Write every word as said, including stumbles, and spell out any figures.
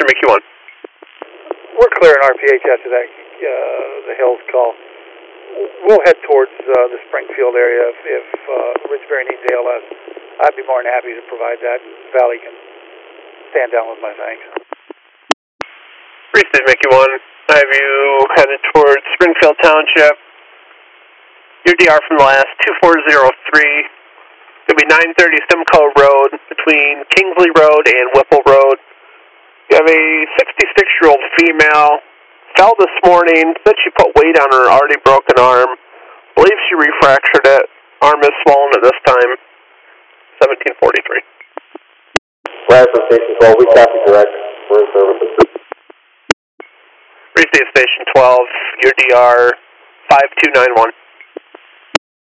Register Mickey one. We're clear in R P H after that, uh, the Hills call. We'll head towards uh, the Springfield area if, if uh, Ridgeberry needs A L S. I'd be more than happy to provide that. Valley can stand down with my thanks. Free State Mickey one. Have you headed towards Springfield Township? Your D R from the last two four zero three. It's going to be nine thirty Simcoe Road between Kingsley Road and Whipple Road. You have a sixty-six-year-old female. Fell this morning. Said she put weight on her already broken arm. Believes she refractured it. Arm is swollen at this time. seventeen forty-three. Flag from Station twelve. We copy direct. We're in service. Free State Station twelve. Your D R five two nine one.